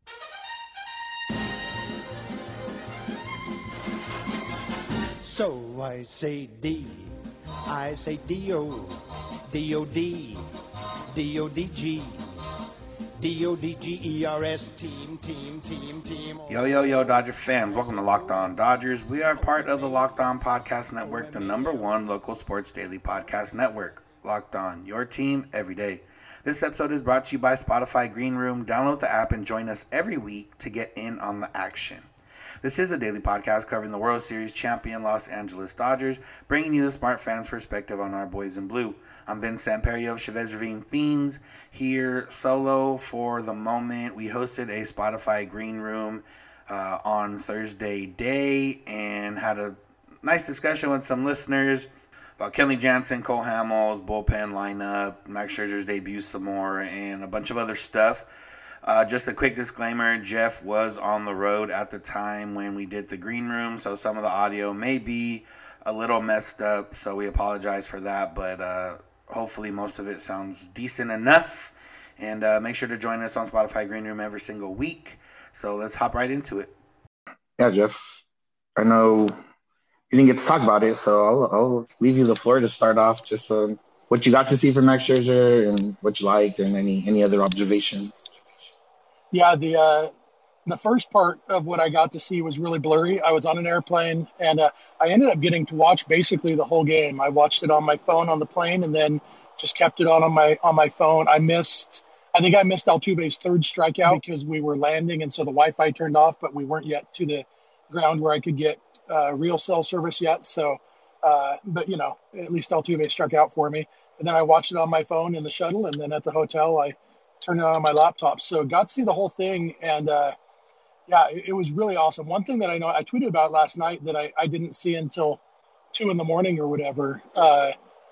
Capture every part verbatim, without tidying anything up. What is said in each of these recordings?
So I say D, I say D-O, D-O-D, D-O-D-G, D-O-D-G-E-R-S, team, team, team, team. Yo, yo, yo, Dodger fans. Welcome to Locked On Dodgers. We are part of the Locked On Podcast Network, the number one local sports daily podcast network. Locked On, your team every day. This episode is brought to you by Spotify Green Room. Download the app and join us every week to get in on the action. This is a daily podcast covering the World Series champion Los Angeles Dodgers, bringing you the smart fans' perspective on our boys in blue. I'm Vince Samperio of Chavez Ravine Fiends, here solo for the moment. We hosted a Spotify Green Room uh, on Thursday day and had a nice discussion with some listeners about Kenley Jansen, Cole Hamels, bullpen lineup, Max Scherzer's debut some more, and a bunch of other stuff. Uh, just a quick disclaimer, Jeff was on the road at the time when we did the green room, so some of the audio may be a little messed up, so we apologize for that, but uh, hopefully most of it sounds decent enough. And uh, make sure to join us on Spotify Green Room every single week. So let's hop right into it. Yeah, Jeff, I know you didn't get to talk about it, so I'll, I'll leave you the floor to start off. Just um, what you got to see from Max Scherzer and what you liked and any, any other observations. Yeah, the uh, the first part of what I got to see was really blurry. I was on an airplane, and uh, I ended up getting to watch basically the whole game. I watched it on my phone on the plane, and then just kept it on on my on my phone. I missed, I think I missed Altuve's third strikeout because we were landing, and so the Wi-Fi turned off, but we weren't yet to the ground where I could get uh, real cell service yet. So, uh, but you know, at least Altuve struck out for me. And then I watched it on my phone in the shuttle, and then at the hotel, I turned it on my laptop. So got to see the whole thing. And uh, yeah, it, it was really awesome. One thing that I know, I tweeted about last night that I, I didn't see until two in the morning or whatever, uh,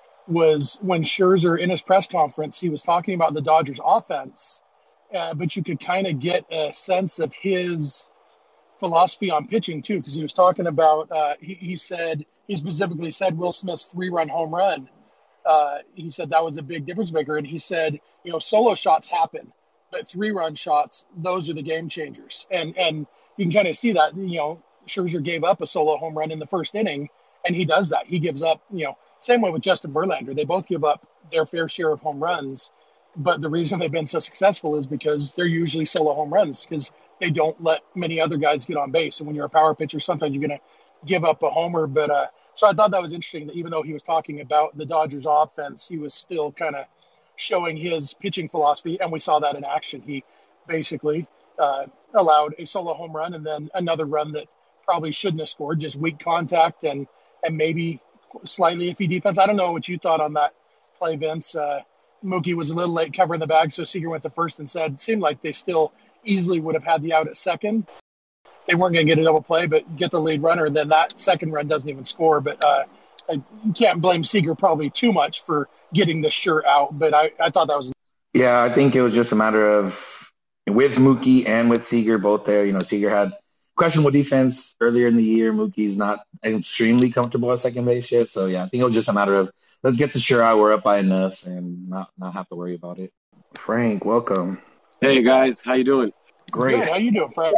was when Scherzer in his press conference, he was talking about the Dodgers offense, uh, but you could kind of get a sense of his philosophy on pitching too. Cause he was talking about, uh, he, he said, he specifically said Will Smith's three run home run. Uh, he said that was a big difference maker. And he said, you know, solo shots happen, but three-run shots, those are the game changers. And and you can kind of see that, you know, Scherzer gave up a solo home run in the first inning, and he does that. He gives up, you know, same way with Justin Verlander. They both give up their fair share of home runs, but the reason they've been so successful is because they're usually solo home runs because they don't let many other guys get on base. And when you're a power pitcher, sometimes you're going to give up a homer, but uh, so I thought that was interesting that even though he was talking about the Dodgers offense, he was still kind of showing his pitching philosophy, and we saw that in action. He basically uh, allowed a solo home run and then another run that probably shouldn't have scored, just weak contact and and maybe slightly iffy defense. I don't know what you thought on that play, Vince. Uh, Mookie was a little late covering the bag, so Seager went to first and said, seemed like they still easily would have had the out at second. They weren't going to get a double play, but get the lead runner, and then that second run doesn't even score. But uh, I can't blame Seager probably too much for getting the sure out, but I, I thought that was... Yeah, I think it was just a matter of, with Mookie and with Seager both there, you know, Seager had questionable defense earlier in the year. Mookie's not extremely comfortable at second base yet. So, yeah, I think it was just a matter of, let's get the sure out. We're up by enough and not, not have to worry about it. Frank, welcome. Hey, guys. How you doing? Great. Good. How you doing, Frank?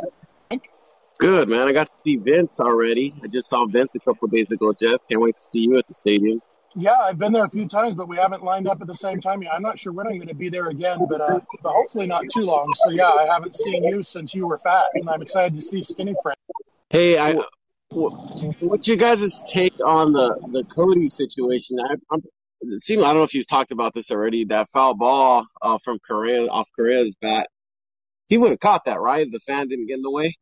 Good, man. I got to see Vince already. I just saw Vince a couple of days ago, Jeff. Can't wait to see you at the stadium. Yeah, I've been there a few times, but we haven't lined up at the same time yet. I'm not sure when I'm going to be there again, but uh, but hopefully not too long. So, yeah, I haven't seen you since you were fat, and I'm excited to see Skinny Frank. Hey, I, what's your guys' take on the, the Cody situation? I, I'm, it seemed, I don't know if you've talked about this already, that foul ball uh, from Correa, off Correa's bat. He would have caught that, right? The fan didn't get in the way?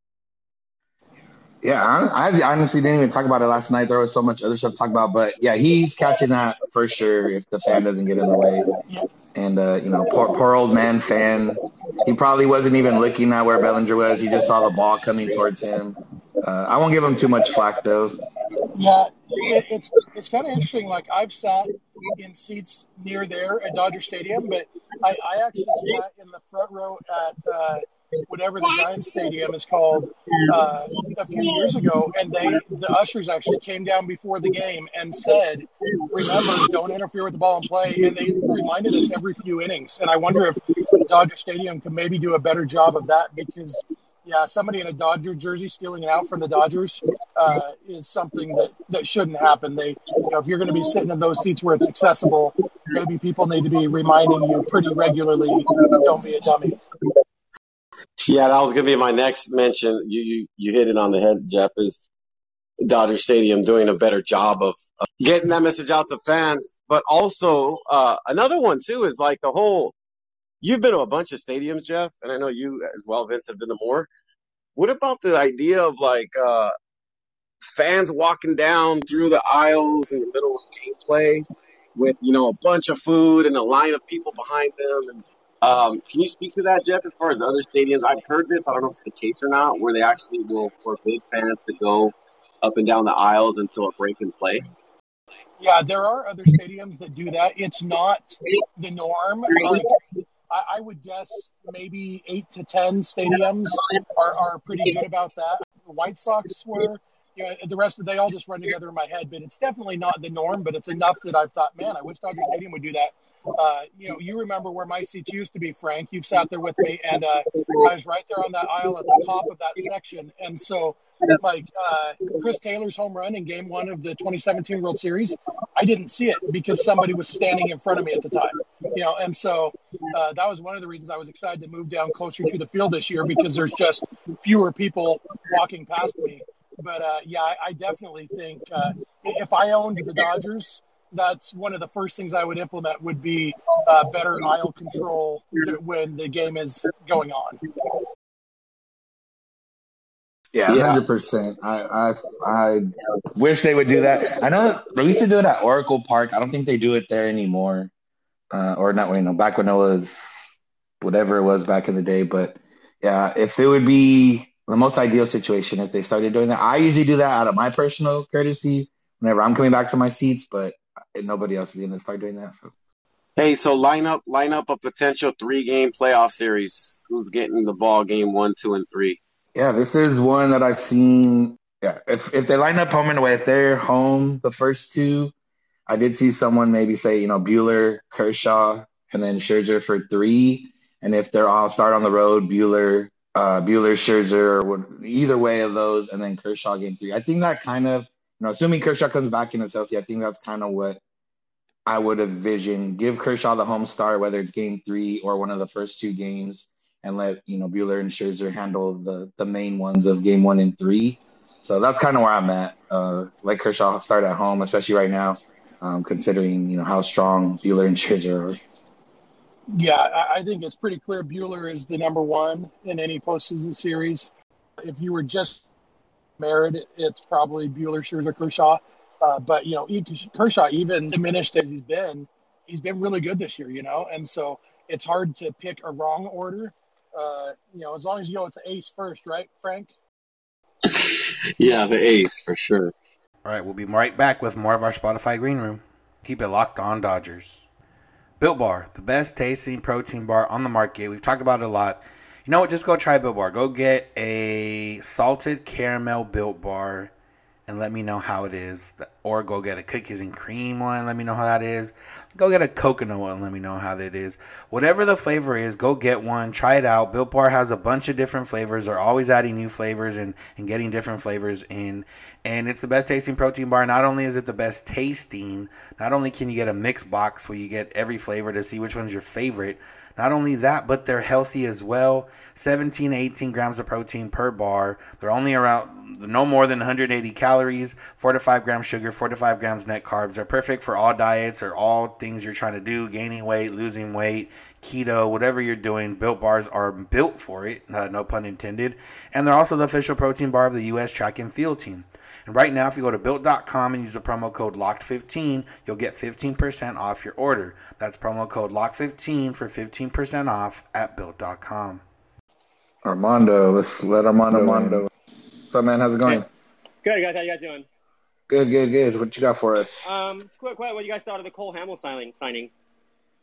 Yeah, I, I honestly didn't even talk about it last night. There was so much other stuff to talk about. But, yeah, he's catching that for sure if the fan doesn't get in the way. And, uh, you know, poor, poor old man fan. He probably wasn't even looking at where Bellinger was. He just saw the ball coming towards him. Uh, I won't give him too much flack, though. Yeah, it, it's it's kind of interesting. Like, I've sat in seats near there at Dodger Stadium, but I, I actually sat in the front row at uh, whatever the Giants Stadium is called uh, a few years ago, and they the ushers actually came down before the game and said, "Remember, don't interfere with the ball and play." And they reminded us every few innings. And I wonder if Dodger Stadium could maybe do a better job of that because, yeah, somebody in a Dodger jersey stealing it out from the Dodgers uh, is something that, that shouldn't happen. They, you know, if you're going to be sitting in those seats where it's accessible, maybe people need to be reminding you pretty regularly, don't be a dummy. Yeah, that was going to be my next mention. You, you you hit it on the head, Jeff, is Dodger Stadium doing a better job of, of getting that message out to fans. But also, uh, another one, too, is like the whole – you've been to a bunch of stadiums, Jeff, and I know you as well, Vince, have been to more. What about the idea of, like, uh, fans walking down through the aisles in the middle of gameplay with, you know, a bunch of food and a line of people behind them? And um, can you speak to that, Jeff, as far as other stadiums? I've heard this. I don't know if it's the case or not, where they actually will forbid fans to go up and down the aisles until a break in play. Yeah, there are other stadiums that do that. It's not the norm. Like, I, I would guess maybe eight to ten stadiums are, are pretty good about that. The White Sox were, you know, the rest of they all just run together in my head, but it's definitely not the norm. But it's enough that I've thought, man, I wish Dodger Stadium would do that. Uh, you know, you remember where my seats used to be, Frank. You've sat there with me, and uh, I was right there on that aisle at the top of that section. And so, like uh, Chris Taylor's home run in Game One of the twenty seventeen World Series, I didn't see it because somebody was standing in front of me at the time. You know, and so uh, that was one of the reasons I was excited to move down closer to the field this year because there's just fewer people walking past me. But uh, yeah, I, I definitely think uh, if I owned the Dodgers, that's one of the first things I would implement would be uh, better aisle control when the game is going on. Yeah, one hundred percent. I, I I wish they would do that. I know they used to do it at Oracle Park. I don't think they do it there anymore. Uh, or not, you know, back when it was whatever it was back in the day. But yeah, if it would be the most ideal situation if they started doing that. I usually do that out of my personal courtesy whenever I'm coming back to my seats, but nobody else is going to start doing that. So. Hey, so line up, line up a potential three-game playoff series. Who's getting the ball game one, two, and three? Yeah, this is one that I've seen. Yeah, if if they line up home and away, if they're home the first two, I did see someone maybe say, you know, Buehler, Kershaw, and then Scherzer for three. And if they're all start on the road, Buehler, uh, Buehler, Scherzer, or either way of those, and then Kershaw game three. I think that kind of, you know, assuming Kershaw comes back and is healthy, I think that's kind of what I would envision. Give Kershaw the home start, whether it's game three or one of the first two games, and let, you know, Buehler and Scherzer handle the, the main ones of game one and three. So that's kind of where I'm at. Uh, let Kershaw start at home, especially right now, um, considering, you know, how strong Buehler and Scherzer are. Yeah, I, I think it's pretty clear Buehler is the number one in any postseason series. If you were just married, it's probably Buehler, Scherzer, Kershaw. Uh, but, you know, Kershaw, even diminished as he's been, he's been really good this year, you know, and so it's hard to pick a wrong order. Uh, you know, as long as you go with the ace first, right, Frank? Yeah, the ace for sure. All right, we'll be right back with more of our Spotify Green Room. Keep it locked on Dodgers. Built Bar, the best tasting protein bar on the market. We've talked about it a lot. You know what? Just go try Built Bar. Go get a salted caramel Built Bar and let me know how it is. Or go get a cookies and cream one. Let me know how that is. Go get a coconut one. Let me know how that is. Whatever the flavor is, go get one. Try it out. Built Bar has a bunch of different flavors. They're always adding new flavors and, and getting different flavors in. And it's the best tasting protein bar. Not only is it the best tasting, not only can you get a mix box where you get every flavor to see which one's your favorite. Not only that, but they're healthy as well. seventeen to eighteen grams of protein per bar. They're only around no more than one hundred eighty calories, four to five grams sugar, four to five grams net carbs. They're perfect for all diets or all things you're trying to do, gaining weight, losing weight, keto, whatever you're doing. Built Bars are built for it, uh, no pun intended. And they're also the official protein bar of the U S Track and Field Team. And right now, if you go to built dot com and use the promo code locked fifteen, you'll get fifteen percent off your order. That's promo code locked fifteen for fifteen percent off at built dot com. Armando, let's let Armando. Armando. What's up, man? How's it going? Hey. Good, guys. How you guys doing? Good, good, good. What you got for us? Um, quick, quick. What you guys thought of the Cole Hamels signing? Signing?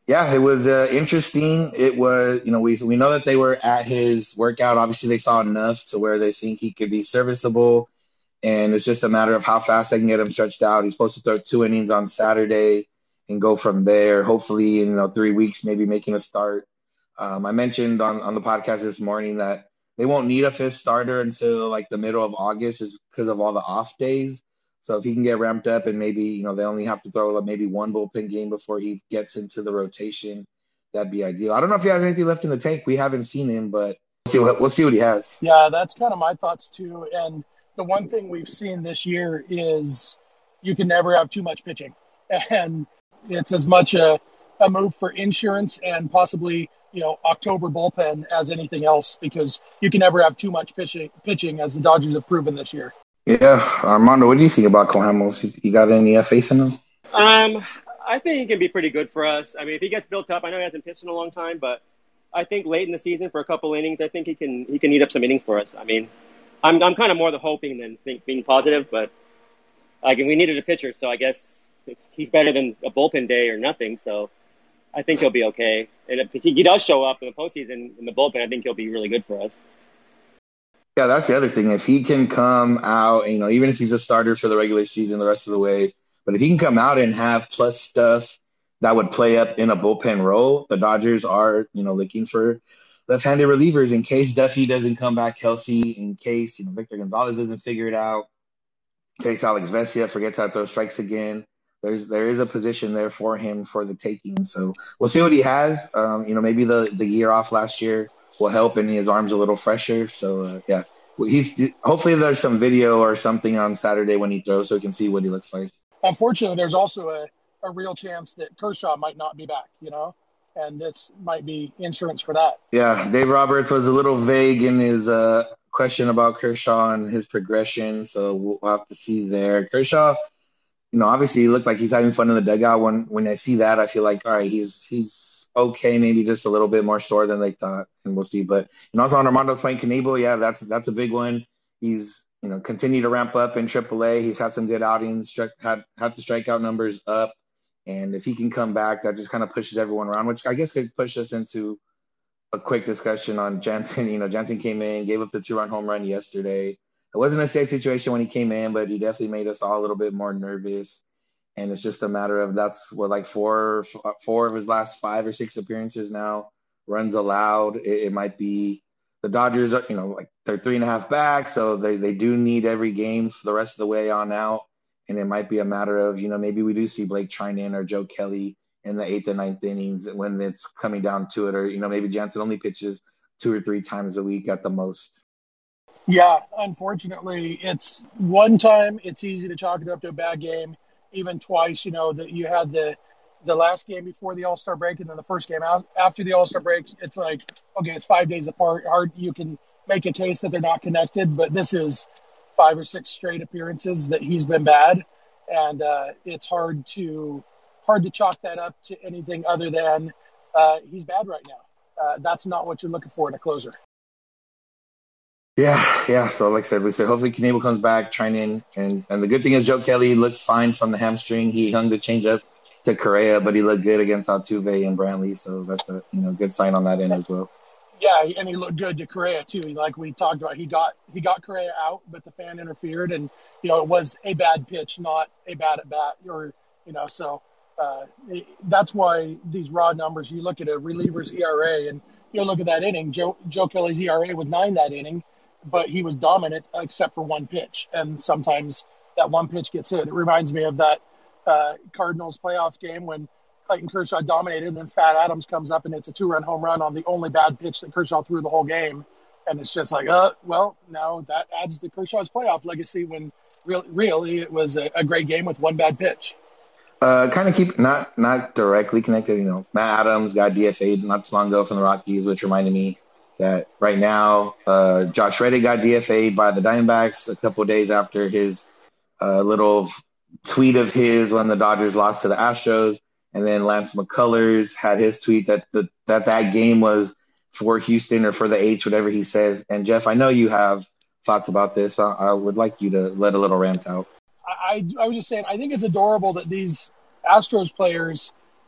Yeah, it was uh, interesting. It was, you know, we we know that they were at his workout. Obviously, they saw enough to where they think he could be serviceable, and it's just a matter of how fast they can get him stretched out. He's supposed to throw two innings on Saturday and go from there. Hopefully, in you know three weeks, maybe making a start. Um, I mentioned on on the podcast this morning that they won't need a fifth starter until like the middle of August, just because of all the off days. So if he can get ramped up and maybe you know they only have to throw like maybe one bullpen game before he gets into the rotation, that'd be ideal. I don't know if he has anything left in the tank. We haven't seen him, but we'll see what, we'll see what he has. Yeah, that's kind of my thoughts too. And the one thing we've seen this year is you can never have too much pitching. And it's as much a, a move for insurance and possibly, you know, October bullpen as anything else, because you can never have too much pitching, pitching as the Dodgers have proven this year. Yeah, Armando, what do you think about Cole Hamels? You, you got any uh, faith in him? Um, I think he can be pretty good for us. I mean, if he gets built up, I know he hasn't pitched in a long time, but I think late in the season for a couple innings, I think he can he can eat up some innings for us. I mean, I'm I'm kind of more the hoping than think, being positive, but like we needed a pitcher, so I guess it's, he's better than a bullpen day or nothing. So I think he'll be okay. And if he does show up in the postseason in the bullpen, I think he'll be really good for us. Yeah, that's the other thing. If he can come out, you know, even if he's a starter for the regular season the rest of the way, but if he can come out and have plus stuff that would play up in a bullpen role, the Dodgers are, you know, looking for left-handed relievers in case Duffy doesn't come back healthy, in case, you know, Victor Gonzalez doesn't figure it out, in case Alex Vesia forgets how to throw strikes again. There's there is a position there for him for the taking. So we'll see what he has. Um, you know, maybe the, the year off last year will help and his arm's a little fresher. So, uh, yeah, he's hopefully there's some video or something on Saturday when he throws so we can see what he looks like. Unfortunately, there's also a, a real chance that Kershaw might not be back, you know, and this might be insurance for that. Yeah, Dave Roberts was a little vague in his uh, question about Kershaw and his progression, so we'll have to see there. Kershaw, you know, obviously he looked like he's having fun in the dugout. When when I see that, I feel like, all right, he's he's okay, maybe just a little bit more sore than they thought, and we'll see. But you know, also on Armando playing Knebel, yeah, that's that's a big one. He's you know continued to ramp up in triple A. He's had some good outings, struck, had had the strikeout numbers up, and if he can come back, that just kind of pushes everyone around, which I guess could push us into a quick discussion on Jansen. You know, Jansen came in, gave up the two-run home run yesterday. It wasn't a safe situation when he came in, but he definitely made us all a little bit more nervous. And it's just a matter of that's what like four four of his last five or six appearances now, runs allowed. It, it might be the Dodgers are, you know, like they're three and a half back, so they, they do need every game for the rest of the way on out. And it might be a matter of, you know, maybe we do see Blake Treinen or Joe Kelly in the eighth and ninth innings when it's coming down to it, or, you know, maybe Jansen only pitches two or three times a week at the most. Yeah, unfortunately, it's one time it's easy to chalk it up to a bad game. Even twice, you know, that you had the the last game before the All-Star break and then the first game out after the All-Star break. It's like, okay, it's five days apart. Hard, you can make a case that they're not connected, but this is five or six straight appearances that he's been bad, and uh, it's hard to hard to chalk that up to anything other than uh, he's bad right now. Uh, that's not what you're looking for in a closer. Yeah, yeah. So like I said, we said hopefully Knebel comes back, Treinen, and and the good thing is Joe Kelly looks fine from the hamstring. He hung the changeup to Correa, but he looked good against Altuve and Brantley, so that's a you know good sign on that end as well. Yeah, and he looked good to Correa too. Like we talked about, he got he got Correa out, but the fan interfered, and you know it was a bad pitch, not a bad at bat, or you know so uh, it, that's why these raw numbers. You look at a reliever's E R A, and you look at that inning. Joe Joe Kelly's E R A was nine that inning, but he was dominant except for one pitch, and sometimes that one pitch gets hit. It reminds me of that uh, Cardinals playoff game when Clayton Kershaw dominated, and then Fat Adams comes up and it's a two-run home run on the only bad pitch that Kershaw threw the whole game. And it's just like, uh, well, now that adds to Kershaw's playoff legacy when really, really it was a, a great game with one bad pitch. Uh, kind of keep not not directly connected. You know, Matt Adams got D F A'd not too long ago from the Rockies, which reminded me that right now uh, Josh Reddick got D F A'd by the Diamondbacks a couple of days after his uh, little tweet of his when the Dodgers lost to the Astros. And then Lance McCullers had his tweet that the, that that game was for Houston or for the H, whatever he says. And, Jeff, I know you have thoughts about this. I, I would like you to let a little rant out. I, I, I was just saying, I think it's adorable that these Astros players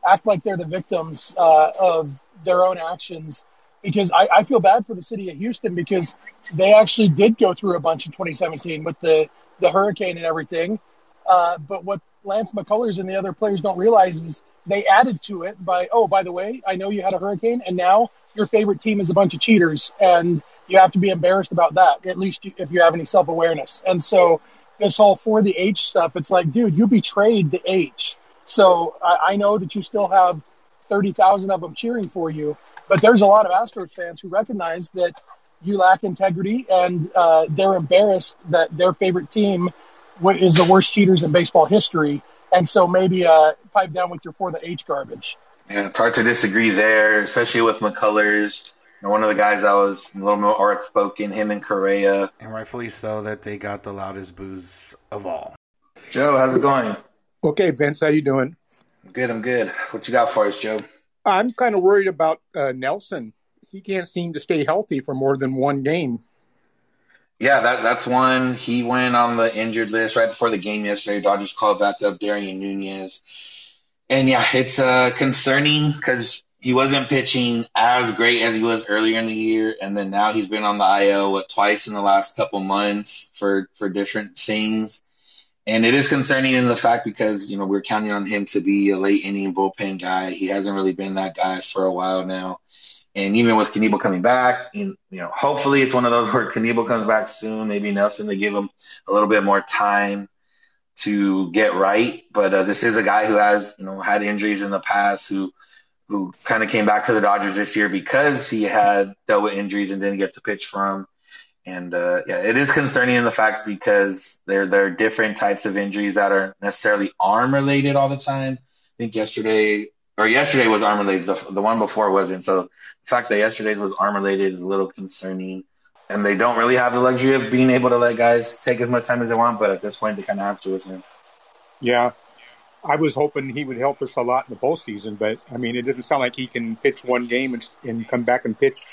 act like they're the victims uh, of their own actions. Because I, I feel bad for the city of Houston because they actually did go through a bunch in twenty seventeen with the, the hurricane and everything. Uh, but what Lance McCullers and the other players don't realize is they added to it by, oh, by the way, I know you had a hurricane, and now your favorite team is a bunch of cheaters, and you have to be embarrassed about that, at least if you have any self-awareness. And so this whole for the H stuff, it's like, dude, you betrayed the H. So I, I know that you still have thirty thousand of them cheering for you, but there's a lot of Astros fans who recognize that you lack integrity, and uh, they're embarrassed that their favorite team is the worst cheaters in baseball history. And so maybe uh, pipe down with your for the H garbage. Yeah, it's hard to disagree there, especially with McCullers. You know, one of the guys that was a little more outspoken, him and Correa. And rightfully so that they got the loudest boos of all. Joe, how's it going? Okay, Vince, how you doing? I'm good, I'm good. What you got for us, Joe? I'm kind of worried about uh, Nelson. He can't seem to stay healthy for more than one game. Yeah, that that's one. He went on the injured list right before the game yesterday. Dodgers called back up Darian Nunez. And, yeah, it's uh, concerning because he wasn't pitching as great as he was earlier in the year. And then now he's been on the I L, what, twice in the last couple months for, for different things. And it is concerning in the fact because, you know, we're counting on him to be a late inning bullpen guy. He hasn't really been that guy for a while now. And even with Knebel coming back, you know, hopefully it's one of those where Knebel comes back soon. Maybe Nelson, they give him a little bit more time to get right. But uh, this is a guy who has, you know, had injuries in the past, who who kind of came back to the Dodgers this year because he had dealt with injuries and didn't get to pitch from. And, uh, yeah, it is concerning in the fact because there, there are different types of injuries that are necessarily arm-related all the time. I think yesterday – or yesterday was arm-related. The, the one before wasn't. So the fact that yesterday's was arm-related is a little concerning. And they don't really have the luxury of being able to let guys take as much time as they want, but at this point they kind of have to with him. Yeah. I was hoping he would help us a lot in the postseason, but, I mean, it doesn't sound like he can pitch one game and, and come back and pitch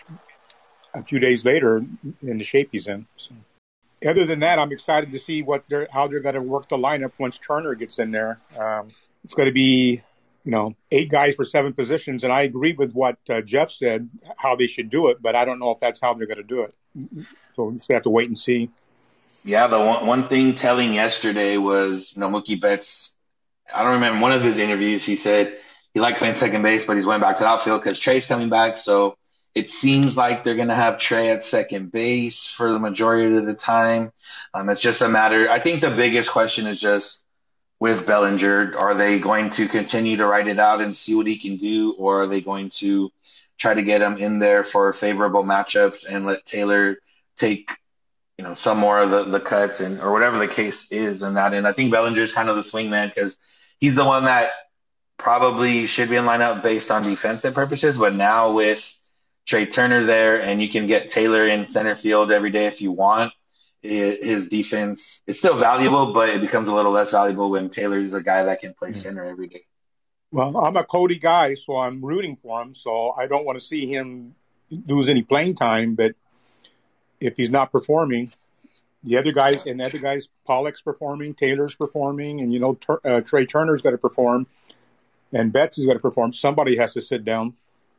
a few days later in the shape he's in. So. Other than that, I'm excited to see what they're, how they're going to work the lineup once Turner gets in there. Um, it's going to be, you know, eight guys for seven positions, and I agree with what uh, Jeff said, how they should do it, but I don't know if that's how they're going to do it. So we just have to wait and see. Yeah, the one, one thing telling yesterday was, you know, Mookie Betts, I don't remember, one of his interviews, he said he liked playing second base, but he's going back to the outfield because Trey's coming back, so it seems like they're going to have Trey at second base for the majority of the time. Um, it's just a matter. I think the biggest question is just with Bellinger, are they going to continue to write it out and see what he can do, or are they going to try to get him in there for favorable matchups and let Taylor take, you know, some more of the, the cuts and or whatever the case is in that. And I think Bellinger is kind of the swingman because he's the one that probably should be in lineup based on defensive purposes, but now with Trey Turner there, and you can get Taylor in center field every day if you want. His defense is still valuable, but it becomes a little less valuable when Taylor's a guy that can play center every day. Well, I'm a Cody guy, so I'm rooting for him, so I don't want to see him lose any playing time, but if he's not performing, the other guys, and the other guys, Pollock's performing, Taylor's performing, and, you know, uh, Trey Turner's got to perform, and Betts has got to perform. Somebody has to sit down.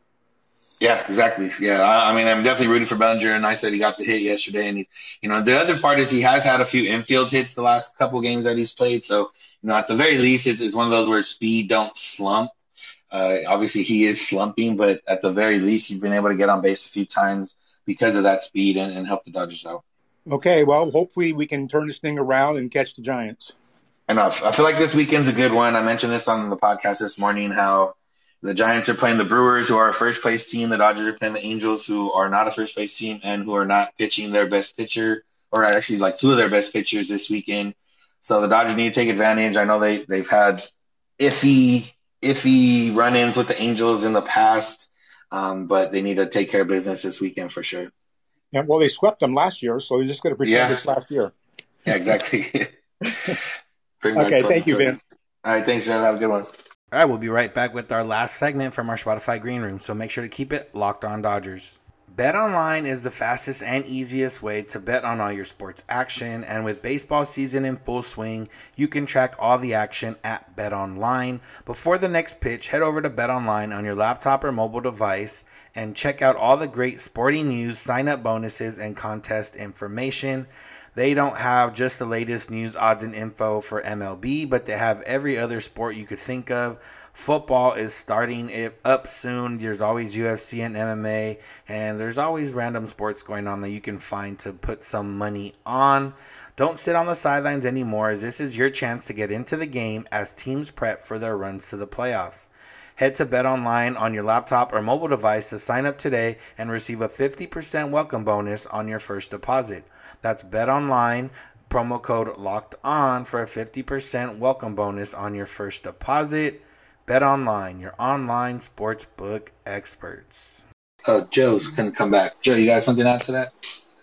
Yeah, exactly. Yeah, I, I mean, I'm definitely rooting for Bellinger. Nice that he got the hit yesterday. And, he, you know, the other part is he has had a few infield hits the last couple games that he's played. So, you know, at the very least, it's, it's one of those where speed don't slump. Uh, obviously, he is slumping, but at the very least, he's been able to get on base a few times because of that speed and, and help the Dodgers out. Okay, well, hopefully we can turn this thing around and catch the Giants. Enough. I feel like this weekend's a good one. I mentioned this on the podcast this morning, how the Giants are playing the Brewers, who are a first-place team. The Dodgers are playing the Angels, who are not a first-place team and who are not pitching their best pitcher, or actually like two of their best pitchers this weekend. So the Dodgers need to take advantage. I know they, they've had iffy, iffy run-ins with the Angels in the past, um, but they need to take care of business this weekend for sure. Yeah, well, they swept them last year, so you're just going to pretend Yeah. it's last year. Yeah, exactly. Okay, thank you, Ben. All right, thanks, John. Have a good one. All right, we'll be right back with our last segment from our Spotify Green Room, so make sure to keep it locked on Dodgers. BetOnline is the fastest and easiest way to bet on all your sports action, and with baseball season in full swing, you can track all the action at BetOnline. Before the next pitch, head over to BetOnline on your laptop or mobile device and check out all the great sporting news, sign-up bonuses, and contest information. They don't have just the latest news, odds, and info for M L B, but they have every other sport you could think of. Football is starting it up soon. There's always U F C and M M A, and there's always random sports going on that you can find to put some money on. Don't sit on the sidelines anymore, as this is your chance to get into the game as teams prep for their runs to the playoffs. Head to BetOnline on your laptop or mobile device to sign up today and receive a fifty percent welcome bonus on your first deposit. That's BetOnline, promo code Locked On for a fifty percent welcome bonus on your first deposit. BetOnline, your online sportsbook experts. Oh, Joe's going to come back. Joe, you got something to add to that?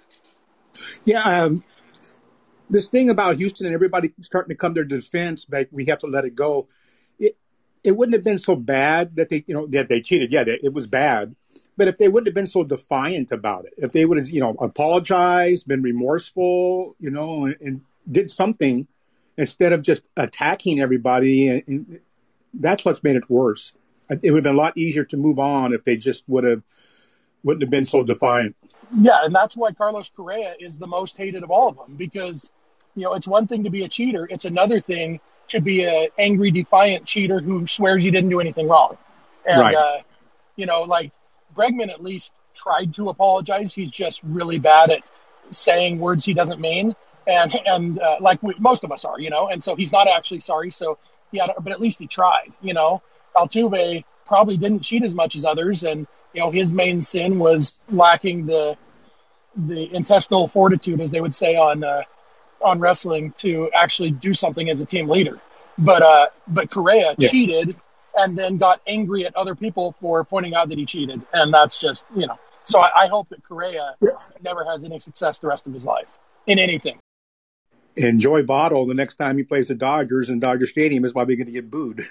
Yeah, um, this thing about Houston and everybody starting to come to their defense, but we have to let it go. It it wouldn't have been so bad that they, you know, that they cheated. Yeah, it was bad. But if they wouldn't have been so defiant about it, if they would have, you know, apologized, been remorseful, you know, and, and did something instead of just attacking everybody, and, and that's what's made it worse. It would have been a lot easier to move on if they just would have, wouldn't have been so defiant. Yeah, and that's why Carlos Correa is the most hated of all of them, because, you know, it's one thing to be a cheater. It's another thing to be an angry, defiant cheater who swears he didn't do anything wrong. And, Right. uh, you know, like, Bregman at least tried to apologize. He's just really bad at saying words he doesn't mean. And, and uh, like we, most of us are, you know, and so he's not actually sorry. So, yeah, but at least he tried, you know. Altuve probably didn't cheat as much as others. And, you know, his main sin was lacking the the intestinal fortitude, as they would say on uh, on wrestling, to actually do something as a team leader. But uh, but Correa Yeah. cheated and then got angry at other people for pointing out that he cheated. And that's just, you know. So I, I hope that Correa Yeah. never has any success the rest of his life in anything. And Joey Votto, the next time he plays the Dodgers in Dodger Stadium, is probably going to get booed.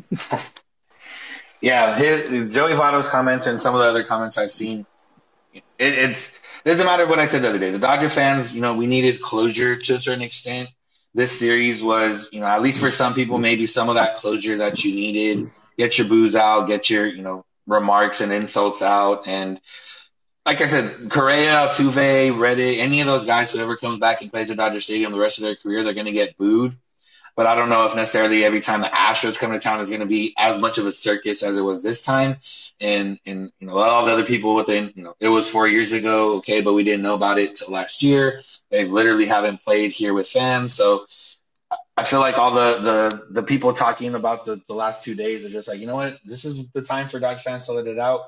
Yeah, his, Joey Votto's comments and some of the other comments I've seen, it, it's it doesn't matter what I said the other day. The Dodger fans, you know, we needed closure to a certain extent. This series was, you know, at least for some people, maybe some of that closure that you needed. Get your boos out, get your, you know, remarks and insults out. And like I said, Correa, Altuve, Reddick, any of those guys, whoever comes back and plays at Dodger Stadium the rest of their career, they're going to get booed. But I don't know if necessarily every time the Astros come to town is going to be as much of a circus as it was this time. And, and you know, all the other people within, you know, it was four years ago, okay, but we didn't know about it till last year. They literally haven't played here with fans. So I feel like all the, the, the people talking about the, the last two days are just like, you know what, this is the time for Dodge fans to let it out.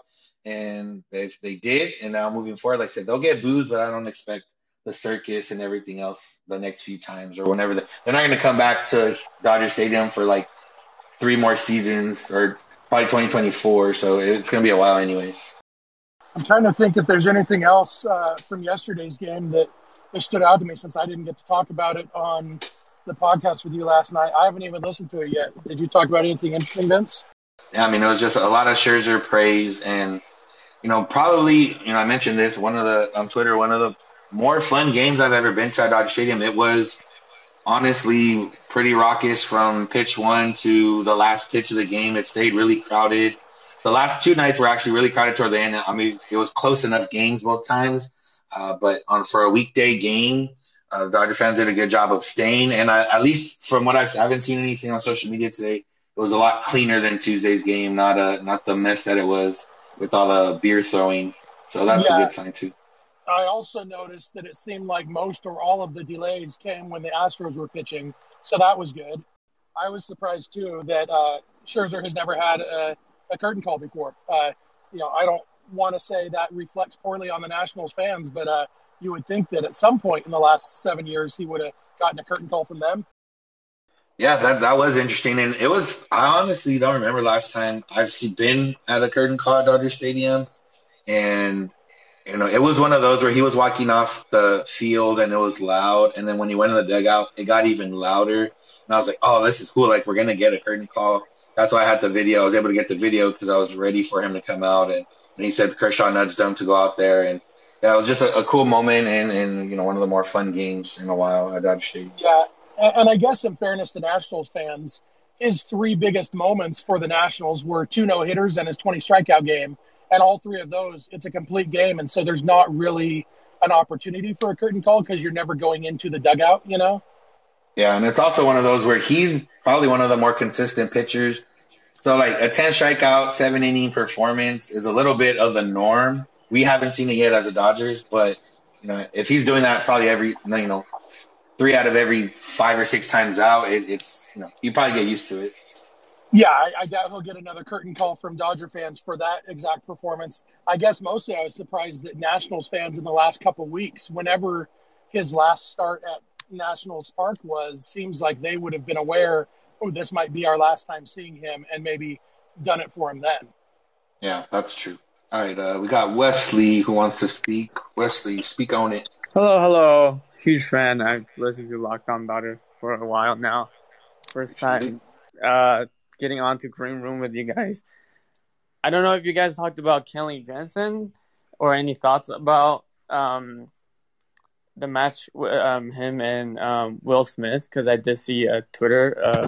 And they they did. And now moving forward, like I said, they'll get booed, but I don't expect the circus and everything else the next few times or whenever. The, they're not going to come back to Dodger Stadium for like three more seasons or probably twenty twenty-four. So it's going to be a while anyways. I'm trying to think if there's anything else uh, from yesterday's game that, that stood out to me, since I didn't get to talk about it on the podcast with you last night. I haven't even listened to it yet. Did you talk about anything interesting, Vince? Yeah, I mean, it was just a lot of Scherzer praise and, you know, probably, you know, I mentioned this, one of the, on Twitter, one of the more fun games I've ever been to at Dodger Stadium. It was honestly pretty raucous from pitch one to the last pitch of the game. It stayed really crowded. The last two nights were actually really crowded toward the end. I mean, it was close enough games both times, uh, but on for a weekday game, uh, Dodger fans did a good job of staying. And I, at least from what I've, I haven't seen anything on social media today, it was a lot cleaner than Tuesday's game, not a, not the mess that it was with all the beer throwing. So that's Yeah. a good sign too. I also noticed that it seemed like most or all of the delays came when the Astros were pitching, so that was good. I was surprised, too, that uh, Scherzer has never had a, a curtain call before. Uh, you know, I don't want to say that reflects poorly on the Nationals fans, but uh, you would think that at some point in the last seven years he would have gotten a curtain call from them. Yeah, that that was interesting, and it was. I honestly don't remember last time I've seen, been at a curtain call at Dodger Stadium, and you know, it was one of those where he was walking off the field and it was loud, and then when he went in the dugout, it got even louder, and I was like, "Oh, this is cool! Like we're gonna get a curtain call." That's why I had the video. I was able to get the video because I was ready for him to come out, and you And he said Kershaw nudged him to go out there, and that was just a, a cool moment and, and you know one of the more fun games in a while at Dodger Stadium. Yeah, and, and I guess in fairness to Nationals fans, his three biggest moments for the Nationals were two no-hitters and his twenty strikeout game, and all three of those, it's a complete game, and so there's not really an opportunity for a curtain call because you're never going into the dugout, you know? Yeah, and it's also one of those where he's probably one of the more consistent pitchers. So, like, a ten strikeout, seven inning performance is a little bit of the norm. We haven't seen it yet as a Dodgers, but, you know, if he's doing that probably every, you know, three out of every five or six times out, it, it's, you know, you probably get used to it. Yeah, I, I doubt he'll get another curtain call from Dodger fans for that exact performance. I guess mostly I was surprised that Nationals fans in the last couple of weeks, whenever his last start at Nationals Park was, seems like they would have been aware, oh, this might be our last time seeing him, and maybe done it for him then. Yeah, that's true. All right, uh, we got Wesley who wants to speak. Wesley, speak on it. Hello, hello. Huge fan. I've listened to Locked On Dodgers for a while now. First time uh, getting onto Green Room with you guys. I don't know if you guys talked about Kenley Jansen or any thoughts about um, the match with um, him and um, Will Smith, because I did see a Twitter uh,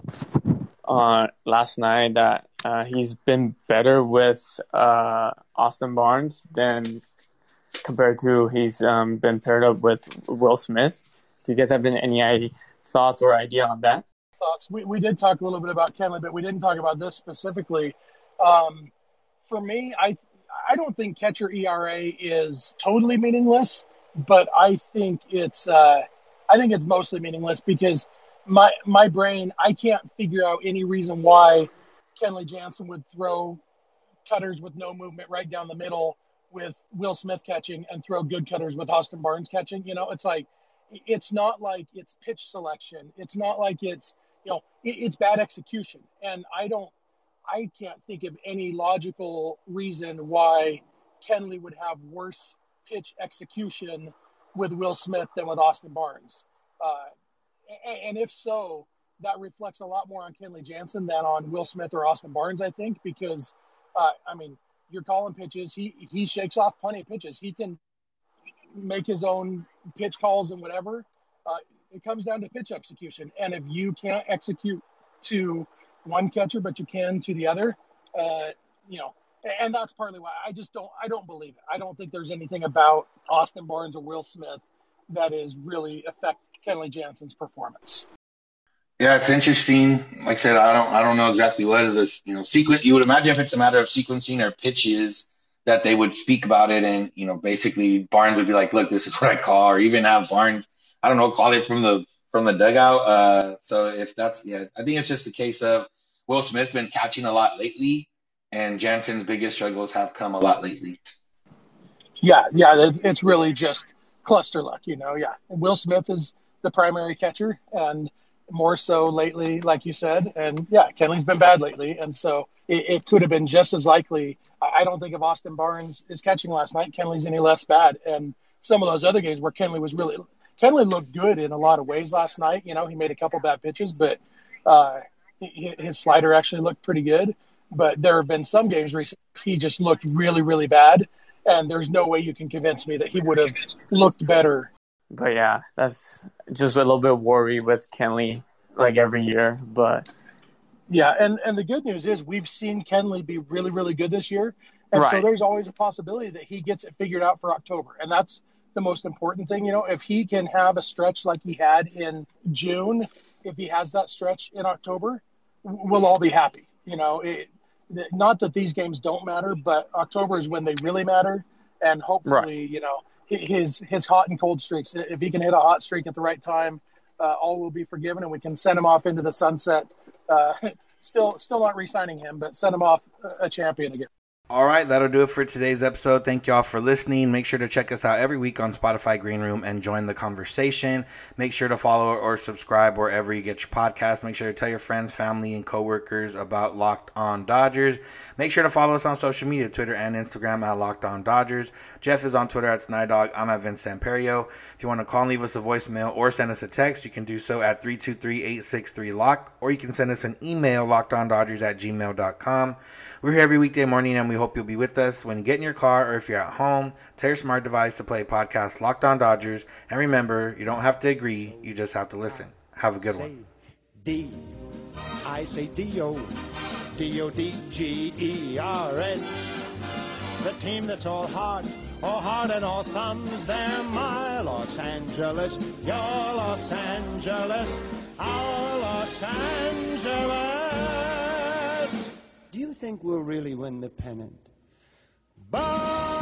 on last night that uh, he's been better with uh, Austin Barnes than compared to he's um, been paired up with Will Smith. Do you guys have been any thoughts or idea on that? Thoughts. We we did talk a little bit about Kenley, but we didn't talk about this specifically. Um, for me, I I don't think catcher E R A is totally meaningless, but I think it's uh, I think it's mostly meaningless because my my brain I can't figure out any reason why Kenley Jansen would throw cutters with no movement right down the middle with Will Smith catching and throw good cutters with Austin Barnes catching. You know, it's like, it's not like it's pitch selection. It's not like it's, you know, it, it's bad execution. And I don't, I can't think of any logical reason why Kenley would have worse pitch execution with Will Smith than with Austin Barnes. Uh, and, and if so, that reflects a lot more on Kenley Jansen than on Will Smith or Austin Barnes, I think, because, uh, I mean, you're calling pitches. He he shakes off plenty of pitches. He can make his own pitch calls and whatever. Uh, it comes down to pitch execution. And if you can't execute to one catcher, but you can to the other, uh, you know, and that's partly why I just don't, I don't believe it. I don't think there's anything about Austin Barnes or Will Smith that is really affect Kenley Jansen's performance. Yeah, it's interesting. Like I said, I don't I don't know exactly what it is. You know, sequence. You would imagine if it's a matter of sequencing or pitches that they would speak about it, and you know, basically Barnes would be like, "Look, this is what I call," or even have Barnes, I don't know, call it from the from the dugout. Uh, so if that's yeah, I think it's just a case of Will Smith's been catching a lot lately, and Jansen's biggest struggles have come a lot lately. Yeah, yeah, it's really just cluster luck, you know. Yeah, Will Smith is the primary catcher, and more so lately, like you said. And yeah, Kenley's been bad lately. And so it, it could have been just as likely. I don't think if Austin Barnes is catching last night, Kenley's any less bad. And some of those other games where Kenley was really, Kenley looked good in a lot of ways last night. You know, he made a couple bad pitches, but uh, his slider actually looked pretty good. But there have been some games recently he just looked really, really bad. And there's no way you can convince me that he would have looked better. But yeah, that's just a little bit worried with Kenley like every year. But yeah, and, and the good news is we've seen Kenley be really, really good this year. And right. So there's always a possibility that he gets it figured out for October. And that's the most important thing. You know, if he can have a stretch like he had in June, if he has that stretch in October, we'll all be happy. You know, it, not that these games don't matter, but October is when they really matter. And hopefully, right. you know, his his hot and cold streaks, if he can hit a hot streak at the right time, uh, all will be forgiven, and we can send him off into the sunset. Uh, still still not re-signing him, but send him off a champion again. All right, that'll do it for today's episode. Thank you all for listening. Make sure to check us out every week on Spotify Green Room and join the conversation. Make sure to follow or subscribe wherever you get your podcast. Make sure to tell your friends, family, and coworkers about Locked On Dodgers. Make sure to follow us on social media, Twitter and Instagram at Locked On Dodgers. Jeff is on Twitter at Snydog. I'm at Vince Samperio. If you want to call and leave us a voicemail or send us a text, you can do so at three two three, eight six three, lock, or you can send us an email, lockedondodgers at gmail dot com. We're here every weekday morning, and we we hope you'll be with us when you get in your car or if you're at home. Tell your smart device to play podcast Locked On Dodgers. And remember, you don't have to agree. You just have to listen. Have a good one. D. I say D-O. D O D G E R S. The team that's all heart, all heart and all thumbs. They're my Los Angeles, your Los Angeles, our Los Angeles. Do you think we'll really win the pennant? But